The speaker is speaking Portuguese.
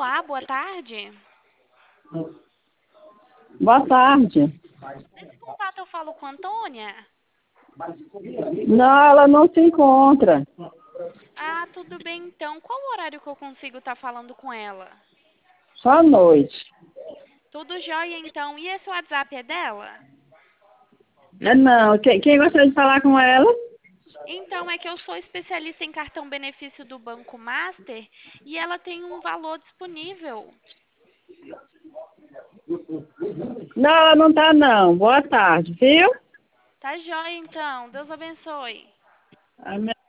Olá, boa tarde. Boa tarde. Nesse contato eu falo com a Antônia. Não, ela não se encontra. Ah, tudo bem então. Qual o horário que eu consigo estar falando com ela? Só à noite. Tudo jóia então. E esse WhatsApp é dela? Não, quem gostaria de falar com ela? Então, é que eu sou especialista em cartão benefício do Banco Master e ela tem um valor disponível. Não, ela não tá não. Boa tarde, viu? Tá jóia então. Deus abençoe. Amém.